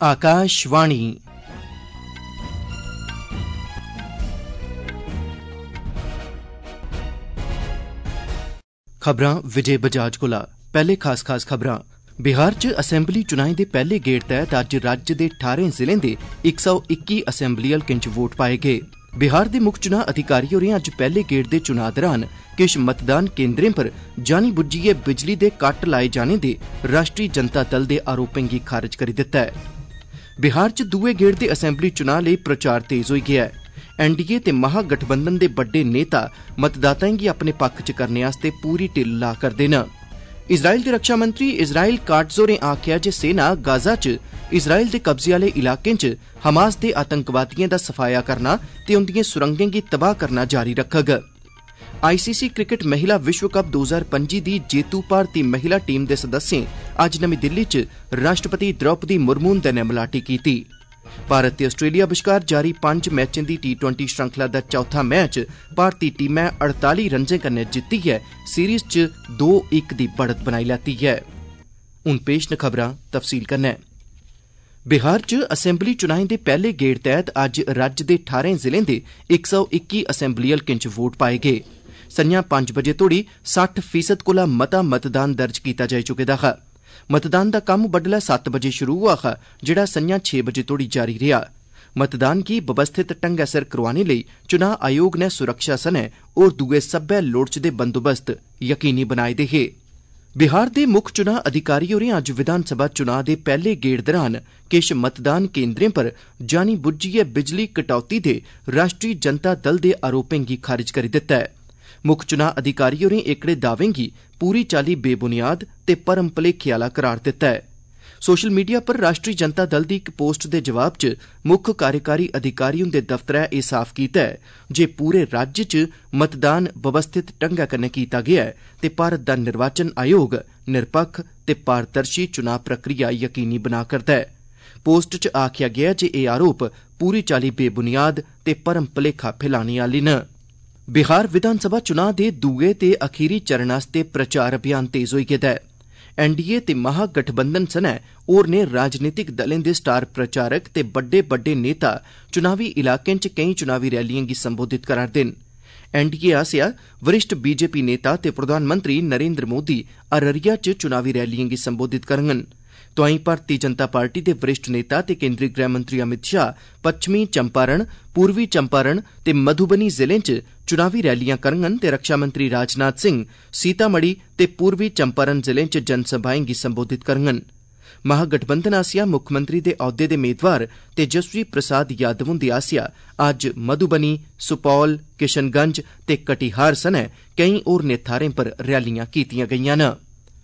आकाशवाणी खबरां विजय बजाज कोला। पहले खास खबरां। बिहार च असैम्बली चुनाएं दे पैहले गेड़ तैहत अज्ज राज्य दे 18 जिलें दे 121 असैम्बली हलकें च वोट पाए गे। बिहार दे मुक्ख चुनां अधिकारी होरें अज्ज पैहले गेड़ दे चुनां दौरान किश मतदान केन्द्रें पर जानी बुज्झियै बिजली दे कट लाए जाने दे राष्ट्री जनता दल दे आरोपें गी खारज करी दित्ता है। बिहार च दुए गेड़ दे असैम्बली चुनां लेई प्रचार तेज होई गेआ है। एनडीए ते महागठबंधन दे बड्डे नेता मतदाताएं गी अपने पक्ख च करने आस्तै पूरी ढिल्ल ला करदे न। इजराइल दे रक्षा मंत्री इजराइल काट्ज होरें आखेआ जे सेना गाजा च इजराइल दे कब्जे आह्ले इलाकें च हमास दे आतंकवादिएं दा सफाया करना ते उंदिएं सुरंगें गी तबाह करना जारी रखग। आईसीसी क्रिकेट महिला विश्व कप 2025 दी जेतू भारती महिला टीम दे सदस्यें अज्ज नमीं दिल्ली च राष्ट्रपति द्रौपदी मुर्मू हुंदे नै मलाटी कीती। भारत ते आस्ट्रेलिया बश्कार जारी 5 मैचें दी टी20 श्रृंखला दा चौथा मैच भारती टीमै 48 रन्जें कन्नै जित्तियै सीरीज़ च 2-1 दी बढ़त बनाई लैती है। हुण पेश न खबरां तफसील कन्नै। बिहार च असैम्बली चुनाएं दे पैहले गेड़ तैहत अज्ज राज्य दे 18 जिलें दे 121 असैम्बली हलकें च वोट पाए गे। संझां 5 बजे तोड़ी 60% कोला मता मतदान दर्ज कीता जाई चुके दा हा। मतदान दा कम्म बड्डलै 7 बजे शुरू होआ हा, जेहड़ा संझां 6 बजे तोड़ी जारी रेहा। मतदान गी व्यवस्थित ढंगै सिर करोआने लेई चुनां आयोग नै सुरक्षा सनै होर दुए सब्बै लोड़चदे बंदोबस्त यकीनी बनाए दे हे। बिहार दे मुक्ख चुनां अधिकारी होरें अज्ज विधानसभा चुनां दे पैहले गेड़ दौरान किश मतदान केन्द्रें पर जानी बुज्झियै बिजली कटौती दे राष्ट्री जनता दल दे आरोपें गी खारिज करी दित्ता है। मुक्ख चुनां अधिकारी होरें एह्कड़े दावें गी पूरी चाल्ली बेबुनियाद ते भरम भलेखे आह्ला करार दित्ता है। सोशल मीडिया पर राष्ट्री जनता दल दी इक पोस्ट दे जवाब च मुक्ख कार्यकारी अधिकारी हुंदे दफ्तरै एह् साफ कीता है जे पूरे राज्य च मतदान व्यवस्थित ढंगै कन्नै कीता गेआ है ते भारत दा निर्वाचन आयोग निरपक्ख ते पारदर्शी चुनां प्रक्रिया यकीनी बना करदा है। पोस्ट च आखेआ गेआ जे एह् आरोप पूरी चाल्ली बेबुनियाद ते भरम भलेखा फैलाने आह्ले न। बिहार विधानसभा चुनां दे दुए ते अखीरी चरण आस्तै प्रचार अभियान तेज होई गेदा है। एनडीए ते महागठबंधन सनै होरनें राजनीतिक दलें दे स्टार प्रचारक ते बड्डे नेता चुनावी इलाकें च केईं चुनावी रैलिएं गी संबोधित करा'रदे न। एनडीए आसेआ वरिष्ठ बीजेपी नेता ते प्रधानमंत्री नरेंद्र मोदी अररिया च चुनावी रैलिएं गी संबोधित करङन। तोआईं भारती जनता पार्टी दे वरिष्ठ नेता ते केंद्री गृहमंत्री अमित शाह पच्छमी चंपारण, पूर्वी चंपारण ते मधुबनी जिलें च चुनावी रैलियां करङन ते रक्षा मंत्री राजनाथ सिंह सीतामढ़ी ते पूर्वी चंपारण जिलें च जनसभाएं गी संबोधित करङन। महागठबंधन आसेआ मुक्खमंत्री दे औह्दे दे मेदवार तेजस्वी प्रसाद यादव हुंदे आसेआ अज्ज मधुबनी, सुपौल, किशनगंज ते कटिहार सनै केईं होरनें थाह्रें पर रैलियां कीतीआं गेईआं न।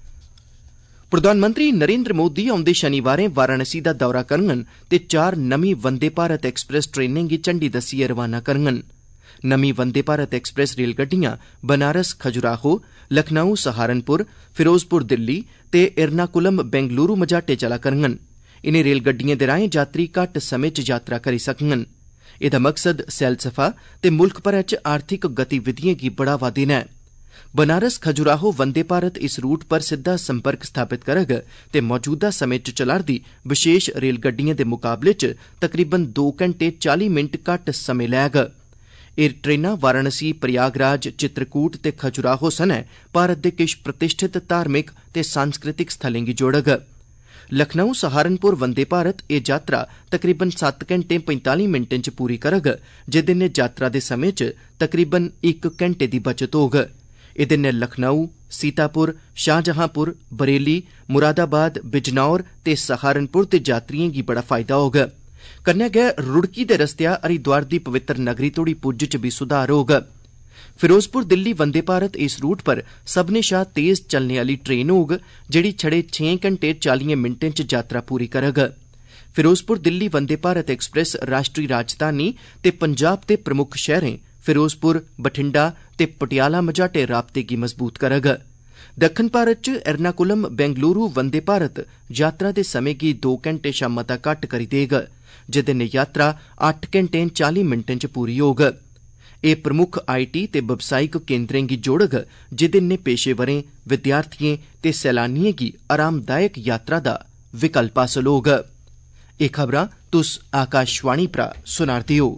प्रधानमंत्री नरेंद्र मोदी औंदे शनिवारें वाराणसी दा दौरा करङन ते 4 नमीं वंदे भारत एक्सप्रेस ट्रेनें गी झंडी दस्सियै रवाना करङन। नमीं वंदे भारत एक्सप्रेस रेलगड्डियां बनारस खजुराहो, लखनऊ सहारनपुर, फिरोजपुर दिल्ली ते एर्नाकुलम बेंगलुरु मझाटे चला करङन। इनें रेलगड्डिएं दे राएं यात्री घट्ट समें च यात्रा करी सकङन। एह्दा मकसद सैलसफा ते मुल्ख भरै च आर्थिक गतिविधिएं गी बढ़ावा देना ऐ। बनारस खजुराहो वंदे भारत इस रूट पर सिद्धा संपर्क स्थापित करग ते मौजूदा समें च चला'रदी विशेष रेलगड्डिएं दे मुकाबले च तकरीबन 2 घंटे 40 मिंट घट्ट समें लैग। एह् ट्रेनां वाराणसी, प्रयागराज, चित्रकूट ते खजुराहो सनै भारत दे किश प्रतिष्ठित धार्मिक ते सांस्कृतिक स्थलें गी जोड़ग। लखनऊ सहारनपुर वंदे भारत एह् यात्रा तकरीबन 7 घंटे 45 मिंटें च पूरी करग, जेह्दे नै यात्रा दे समें च तकरीबन 1 घंटे दी बचत होग। एह्दे नै लखनऊ, सीतापुर, शाहजहांपुर, बरेली, मुरादाबाद, बिजनौर ते सहारनपुर दे यात्रिएं गी बड़ा फायदा होग। कन्नै गै रुड़की दे रस्तेया हरिद्वार दी पवित्र नगरी तोड़ी पुज्ज च बी सुधार होग। फिरोजपुर दिल्ली वंदे भारत इस रूट पर सब्भनें शा तेज चलने आह्ली ट्रेन होग, जेह्ड़ी छड़े 6 घंटे 40 मिंटें च यात्रा पूरी करग। फिरोजपुर दिल्ली वंदे भारत एक्सप्रेस राष्ट्री राजधानी ते पंजाब दे प्रमुख शैह्रें फिरोजपुर, बठिंडा ते पटियाला मझाटे राबते गी मजबूत करग। दक्खन भारत च एर्नाकुलम बेंगलुरु वंदे भारत यात्रा दे समें गी 2 घंटे शा मता घट्ट करी देग, जेह्दे नै यात्रा 8 घंटे 40 मिंटें च पूरी होग। एह् प्रमुख आईटी ते बवसायिक केन्द्रें गी जोड़ग, जेह्दे नै पेशेवरें, विद्यार्थिएं ते सैलानिएं गी आरामदायक यात्रा दा विकल्प हासल होग। एह खबरां तुस आकाशवाणी परा सुना'रदे हो।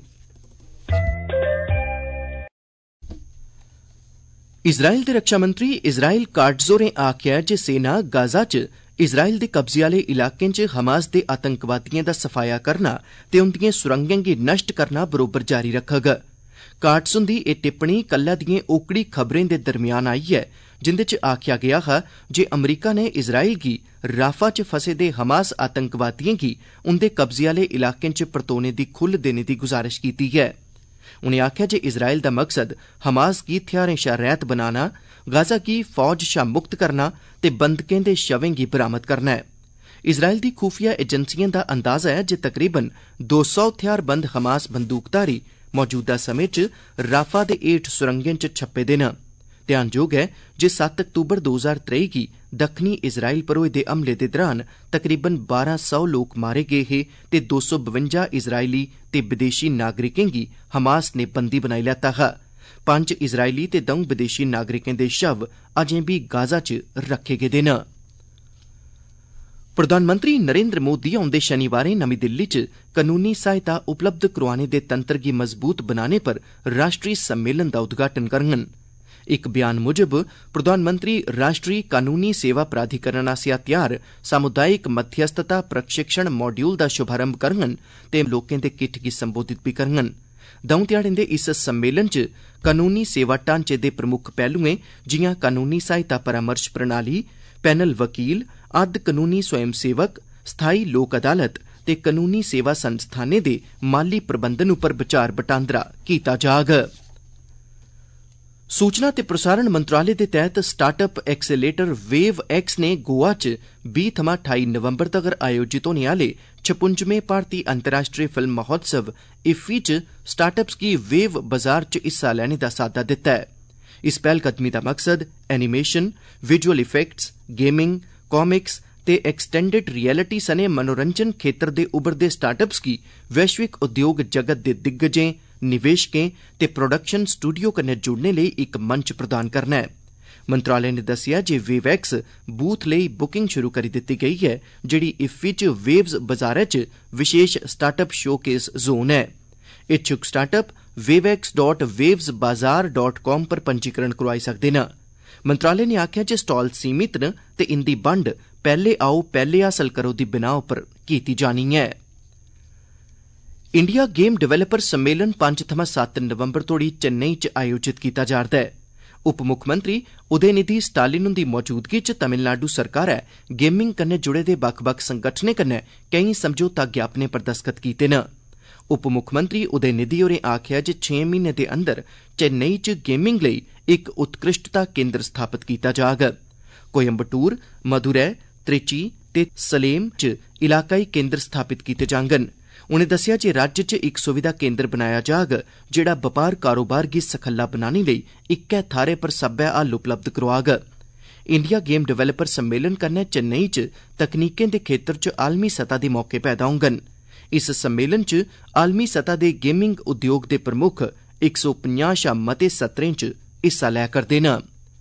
इज़राइल दे रक्षा मंत्री इज़राइल काट्ज़ होरें आखेआ जे सेना गाज़ा च इज़राइल दे कब्जे आह्ले इलाकें च हमास दे आतंकवादिएं दा सफाया करना ते उंदिएं सुरंगें गी नष्ट करना बरोबर जारी रक्खग। काट्ज़ हुंदी एह टिप्पणी कल्लै दिएं ओकड़ी खबरें दे दरम्यान आई ऐ जिंदे च आखेआ गेआ हा जे अमरीका ने इज़राइल गी राफा च फसे दे हमास आतंकवादिएं गी उंदे कब्जे आह्ले इलाकें च परतोने दी खुल्ल देने दी गुजारिश कीती ऐ। उनें आखेआ जे इज़राइल दा मकसद हमास गी हथियारें शा रैह्त बनाना, गाज़ा गी फौज शा मुक्त करना ते बंधकें दे शवें गी बरामद करना ऐ। इज़राइल दी खुफिया एजेंसिएं दा अंदाज़ा ऐ जे तकरीबन 200 हथियारबंद हमास बंदूकधारी मौजूदा समें च राफा दे हेठ सुरंगें च छप्पे दे न। ध्यानजोग ऐ जे 7 अक्तूबर 2023 गी दक्खनी इज़राइल पर होए दे हमले दे दौरान तकरीबन 1200 लोक मारे गे हे ते 252 इज़राइली ते विदेशी नागरिकें गी हमास ने बंदी बनाई लैता हा। 5 इज़राइली ते 2 विदेशी नागरिकें दे शव अजें बी गाज़ा च रखे गेदे न। प्रधानमंत्री नरेंद्र मोदी औंदे शनिवारें नमीं दिल्ली च कानूनी सहायता उपलब्ध करोआने दे तंत्र गी मजबूत बनाने पर राष्ट्रीय सम्मेलन दा उद्घाटन करङन। इक बयान मुजब प्रधानमंत्री राष्ट्रीय कानूनी सेवा प्राधिकरण आसेआ तैयार सामुदायिक मध्यस्थता प्रशिक्षण मॉड्यूल दा शुभारंभ करङन ते लोकें दे किट्ठ गी संबोधित बी करङन। 2 ध्याड़ें दे इस सम्मेलन च कानूनी सेवा ढांचे दे प्रमुख पहलुएं जिआं कानूनी सहायता परामर्श प्रणाली, पैनल वकील, अद्ध कानूनी स्वयं सेवक, स्थाई लोक अदालत ते कानूनी सेवा संस्थानें दे माली प्रबंधन उप्पर विचार बटांदरा कीता जाग। सूचना ते प्रसारण मंत्रालय दे तैह्त स्टार्टअप एक्सेलेटर वेव एक्स ने गोवा च 20 थमां 28 नवंबर तगर आयोजित होने आह्ले 56वें भारती अंतर्राष्ट्रीय फिल्म महोत्सव इफ्फी च स्टार्टअप्स गी वेव बाजार च हिस्सा लैने दा साद्दा दित्ता ऐ। इस पैह्लकदमी दा मकसद animation, visual effects, gaming, comics ते एक्सटेंडेड रियलिटी सने मनोरंजन खेतर दे उभरदे स्टार्टअप्स गी वैश्विक उद्योग जगत दे दिग्गजें, निवेशकें ते प्रोडक्शन स्टूडियो कन्नै जुड़ने लेई इक मंच प्रदान करना ऐ। मंत्रालय ने दस्सेआ जे वेवएक्स बूथ लेई बुकिंग शुरू करी दित्ती गेई ऐ, जेह्ड़ी इफ्फी च वेव्स बाजारै च विशेष स्टार्टअप शोकेस जोन ऐ। इच्छुक स्टार्टअप wavex.wavesbazaar.com पर पंजीकरण करोआई सकदे न। मंत्रालय ने आखेआ जे स्टाल सीमित न ते इंदी बंड पैह्ले आओ पैह्ले हासल करो दी बिनाह उप्पर कीती जानी ऐ। इंडिया गेम डेवलपर सम्मेलन 5 थमां 7 नवंबर तोड़ी चेन्नई च आयोजित कीता जा'रदा ऐ। उप मुक्खमंत्री उदयनिधि स्टालिन हुंदी मौजूदगी च तमिलनाडु सरकारै गेमिंग कन्नै जुड़े दे बक्ख-बक्ख संगठनें कन्नै केईं समझौता ज्ञापनें पर दस्तखत कीते न। उप मुक्खमंत्री उदयनिधि होरें आखेआ जे 6 म्हीनें दे अंदर चेन्नई च गेमिंग लेई इक उत्कृष्टता केन्द्र स्थापत कीता जाग। कोयम्बटूर, मदुरै, त्रिची ते सलेम च इलाकाई केन्द्र स्थापित कीते जाङन। उनें दस्सेआ जे राज्य च इक सुविधा केन्द्र बनाया जाग जेह्ड़ा बपार कारोबार गी सखल्ला बनाने लेई इक्कै थाह्रै पर सब्बै हल उपलब्ध करोआग। इंडिया गेम डेवलपर सम्मेलन कन्नै चेन्नई च तकनीकें दे खेतर च आलमी सतह दे मौके पैदा होङन। इस सम्मेलन च आलमी सतह दे गेमिंग उद्योग दे प्रमुख 150 शा मते सत्रें च हिस्सा लै करदे न।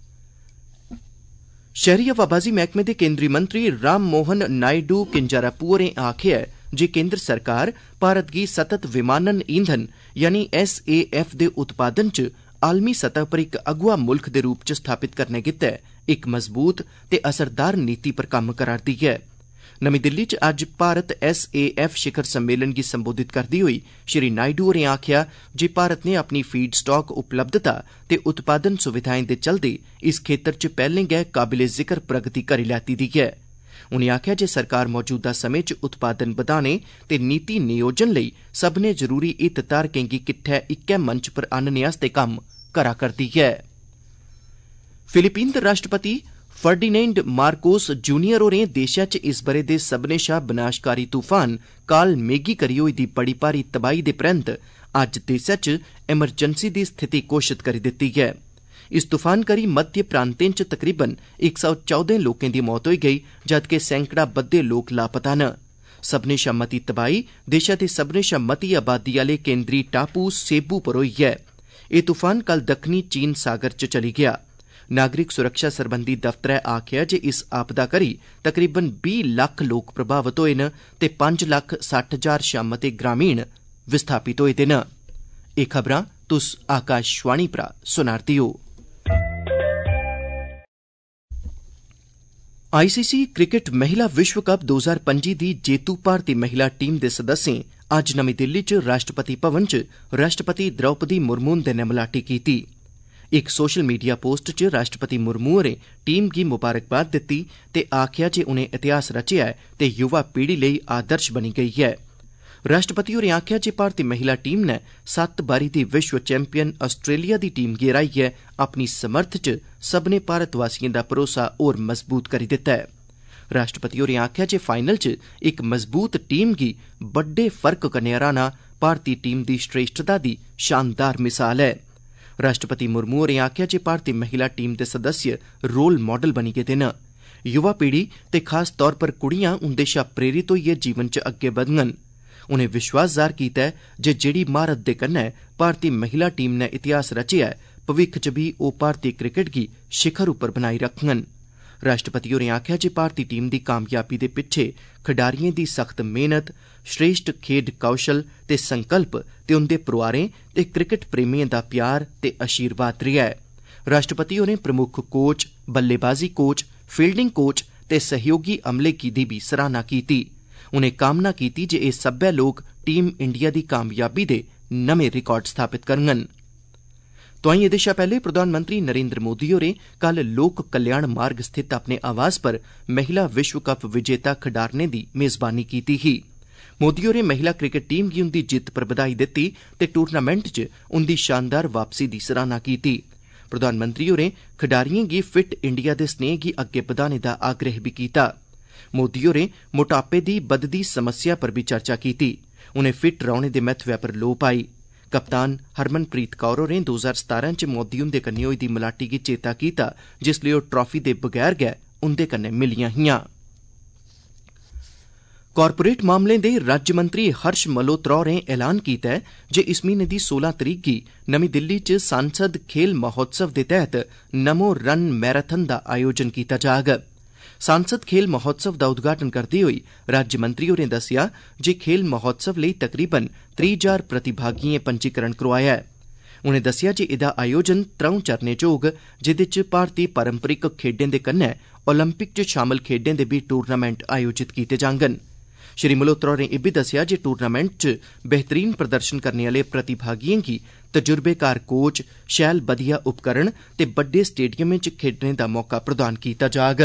शैह्री हवाबाजी मैह्कमे दे केंद्री मंत्री राम मोहन नायडू किंजारापू होरें आखेआ ऐ जे केंद्र सरकार भारत गी सतत विमानन ईंधन यानी SAF दे उत्पादन च आलमी सतह पर इक अगुआ मुल्ख दे रूप च स्थापित करने गित्तै इक मजबूत ते असरदार नीति पर कम्म करा'रदी ऐ। नमीं दिल्ली च अज्ज भारत SAF शिखर सम्मेलन गी संबोधित करदे होई श्री नायडू होरें आखेआ जे भारत ने अपनी फीड स्टॉक उपलब्धता ते उत्पादन सुविधाएं दे चलदे इस खेतर च पैह्लें गै काबिले जिक्र प्रगति करी लैती दी ऐ। उनें आखेआ जे सरकार मौजूदा समें च उत्पादन बधाने ते नीति नियोजन लेई सब्भनें जरूरी हितधारकें गी किट्ठै इक्कै मंच पर आह्नने आस्तै कम्म करा करदी ऐ। फिलीपीन दे राष्ट्रपति फर्डिनेंड मार्कोस जूनियर होरें देशै च इस ब'रे दे सब्भनें शा विनाशकारी तूफान काल मेगी करी होई दी बड़ी भारी तबाही दे परैंत अज्ज देशै च एमरजेंसी दी स्थिति घोषित करी दित्ती ऐ। इस तूफान करी मध्य प्रांतें च तकरीबन 114 लोकें दी मौत होई गेई जदकि सैंकड़ा बद्दे लोक लापता न। सब्भनें शा मती तबाही देशै दे सब्भनें शा मती आबादी आह्ले केंद्री टापू सेबू पर होई ऐ। एह् तूफान कल दक्खनी चीन सागर च चली गेआ। नागरिक सुरक्षा सरबंधी दफ्तरै आखेआ जे इस आपदा करी तकरीबन 20 लक्ख लोक प्रभावित होए न ते 5,60,000 शा मते ग्रामीण विस्थापित होए दे न। एह् खबरां तुस आकाशवाणी परा सुना'रदे ओ। आईसीसी क्रिकेट महिला विश्व कप 2025 दी जेतू भारती महिला टीम दे सदस्यें अज्ज नमीं दिल्ली च राष्ट्रपति भवन च राष्ट्रपति द्रौपदी मुर्मू हुंदे नै मलाटी कीती। इक सोशल मीडिया पोस्ट च राष्ट्रपति मुर्मू होरें टीम गी मुबारकबाद दित्ती ते आखेआ जे उनें इतिहास रचेआ ऐ ते युवा पीढ़ी लेई आदर्श बनी गेई ऐ। राष्ट्रपति होरें आखेआ जे भारती महिला टीम नै 7 बारी दी विश्व चैंपियन आस्ट्रेलिया दी टीम गी हराइयै अपनी समर्थ च सब्भनें भारतवासिएं दा भरोसा होर मजबूत करी दित्ता ऐ। राष्ट्रपति होरें आखेआ जे फाइनल च इक मजबूत टीम गी बड्डे फर्क कन्नै हराना भारती टीम दी श्रेष्ठता दी शानदार मिसाल ऐ। राष्ट्रपति मुर्मू होरें आखेआ जे भारती महिला टीम दे सदस्य रोल मॉडल बनी गेदे न। युवा पीढ़ी ते खास तौर पर कुड़ियां उंदे शा प्रेरित होइयै जीवन च अग्गे बधङन। उनें विश्वास जाह्र कीता ऐ जे जेहड़ी म्हारत दे कन्नै भारती महिला टीम नै इतिहास रचेआ ऐ, भविक्ख च बी ओह् भारती क्रिकेट गी शिखर उप्पर बनाई रखङन। राष्ट्रपति होरें आखेआ जे भारती टीम दी कामयाबी दे पिच्छे खडारिएं दी सख्त मेहनत, श्रेष्ठ खेड्ड कौशल ते संकल्प ते उंदे परोआरें ते क्रिकेट प्रेमिएं दा प्यार ते आशीर्वाद रेहा ऐ। राष्ट्रपति होरें प्रमुख कोच, बल्लेबाजी कोच, फील्डिंग कोच ते सहयोगी अमले दी बी सराहना कीती। उनें कामना कीती जे एह् सब्बै लोक टीम इंडिया दी कामयाबी दे नमें रिकार्ड स्थापित करङन। तोआईं एह्दे शा पैह्ले प्रधानमंत्री नरेन्द्र मोदी होरें कल लोक कल्याण मार्ग स्थित अपने आवास पर महिला विश्व कप विजेता खडारनें दी मेज़बानी कीती ही। मोदी होरें महिला क्रिकेट टीम गी उंदी जित्त पर बधाई दित्ती ते टूर्नामेंट च उंदी शानदार वापसी दी सराहना कीती। प्रधानमंत्री होरें खडारिएं गी फिट इंडिया दे स्नेह गी अग्गे बधाने दा आग्रह बी कीता। मोदी होरें मोटापे दी बधदी समस्या पर बी चर्चा कीती। उनें फिट रौह्ने दे महत्वै पर लोऽ पाई। कप्तान हरमनप्रीत कौर होरें 2017 च मोदी हुंदे कन्नै होई दी मलाटी गी चेता कीता जिसलै ओह् ट्राफी दे बगैर गै उंदे कन्नै मिलियां हियां। कारपोरेट मामलें दे राज्यमंत्री हर्ष मल्होत्रा होरें ऐलान कीता ऐ जे इस म्हीने दी 16 तरीक गी नमीं दिल्ली च सांसद खेल महोत्सव दे तैह्त नमो रन मैराथन दा आयोजन कीता जाग। सांसद खेल महोत्सव दा उद्घाटन करदे होई राज्यमंत्री होरें दस्सेआ जे खेल महोत्सव लेई तकरीबन 30,000 प्रतिभागिएं पंजीकरण करोआया ऐ। उनें दस्सेआ जे एह्दा आयोजन 3 चरणें च होग, जेह्दे च भारती पारंपरिक खेड्डें दे कन्नै ओलंपिक च शामल खेड्डें दे बी टूर्नामेंट आयोजित कीते जाङन। श्री मल्होत्रा होरें इब्बी दस्सेआ जे टूर्नामेंट च बेहतरीन प्रदर्शन करने आह्ले प्रतिभागिएं गी तजुर्बेकार कोच, शैल बधिया उपकरण ते बड्डे स्टेडियमें च खेड्डने दा मौका प्रदान कीता जाग।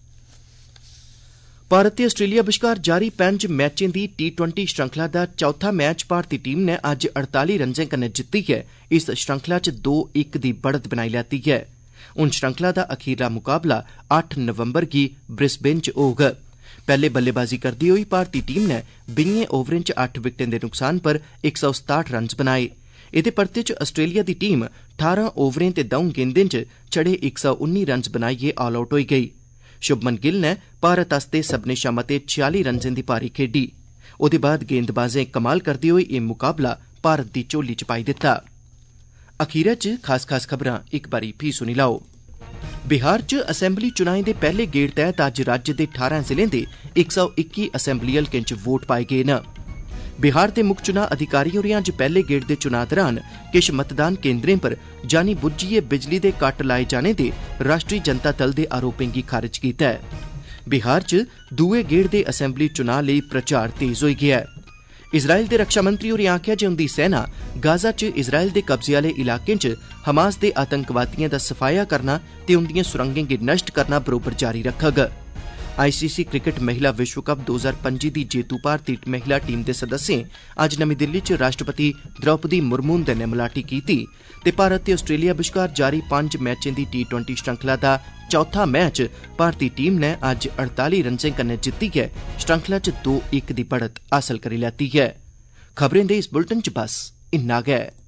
भारत ते आस्ट्रेलिया बश्कार जारी 5 मैचें दी T20 श्रृंखला दा चौथा मैच भारती टीम नै अज्ज 48 रन्नें कन्नै जित्तियै इस श्रृंखला च 2-1 दी बढ़त बनाई लैती ऐ। हून श्रृंखला दा अखीरला मुकाबला 8 नवंबर गी ब्रिस्बेन च होग। पैह्ले बल्लेबाजी करदे होई भारती टीम नै 20 ओवरें च 8 विकेटें दे नुकसान पर 167 रन बनाए। एह्दे परते च आस्ट्रेलिया दी टीम 18 ओवरें ते 2 गेंदें च छड़े 119 रन बनाइयै ऑल आउट होई गेई। शुभमन गिल नै भारत आस्तै सब्भनें शा मते 46 रन्नें दी पारी खेड्डी। ओह्दे बाद गेंदबाजें कमाल करदे होई एह् मुकाबला भारत दी झोली च पाई दित्ता। अखीरै च खास खबरां इक बारी फ्ही सुनी लैओ। बिहार च असैम्बली चुनाएं दे पैह्ले गेड़ तैह्त अज्ज राज्य दे 18 जिलें दे 121 असैम्बली हलकें च वोट पाए गे न। बिहार दे मुक्ख चुनां अधिकारी होरें अज्ज पैह्ले गेड़ दे चुनां दौरान किश मतदान केन्द्रें पर जानी बुज्झियै बिजली दे कट्ट लाए जाने दे राष्ट्री जनता दल दे आरोपें गी खारिज कीता ऐ। बिहार च दूए गेड़ दे असैम्बली चुनां लेई प्रचार तेज होई गेआ ऐ। इजराइल दे रक्षा मंत्री होरें आखेआ जे उंदी सेना गाजा च इजराइल दे कब्जे आह्ले इलाकें च हमास दे आतंकवादिएं दा सफाया करना ते उंदिएं सुरंगें गी नष्ट करना बरोबर जारी रखग। आईसीसी क्रिकेट महिला विश्व कप 2025 दी जेतू भारती महिला टीम दे सदस्यें अज्ज नमीं दिल्ली च राष्ट्रपति द्रौपदी मुर्मू हुंदे नै मलाटी कीती ते भारत ते आस्ट्रेलिया बश्कार जारी 5 मैचें दी T20 श्रृंखला दा चौथा मैच भारती टीम नै अज्ज 48 रन्नें कन्नै जित्तियै श्रृंखला च 2-1 दी बढ़त हासल करी लैती ऐ। खबरें दे इस बुलेटिन च बस इन्ना गै।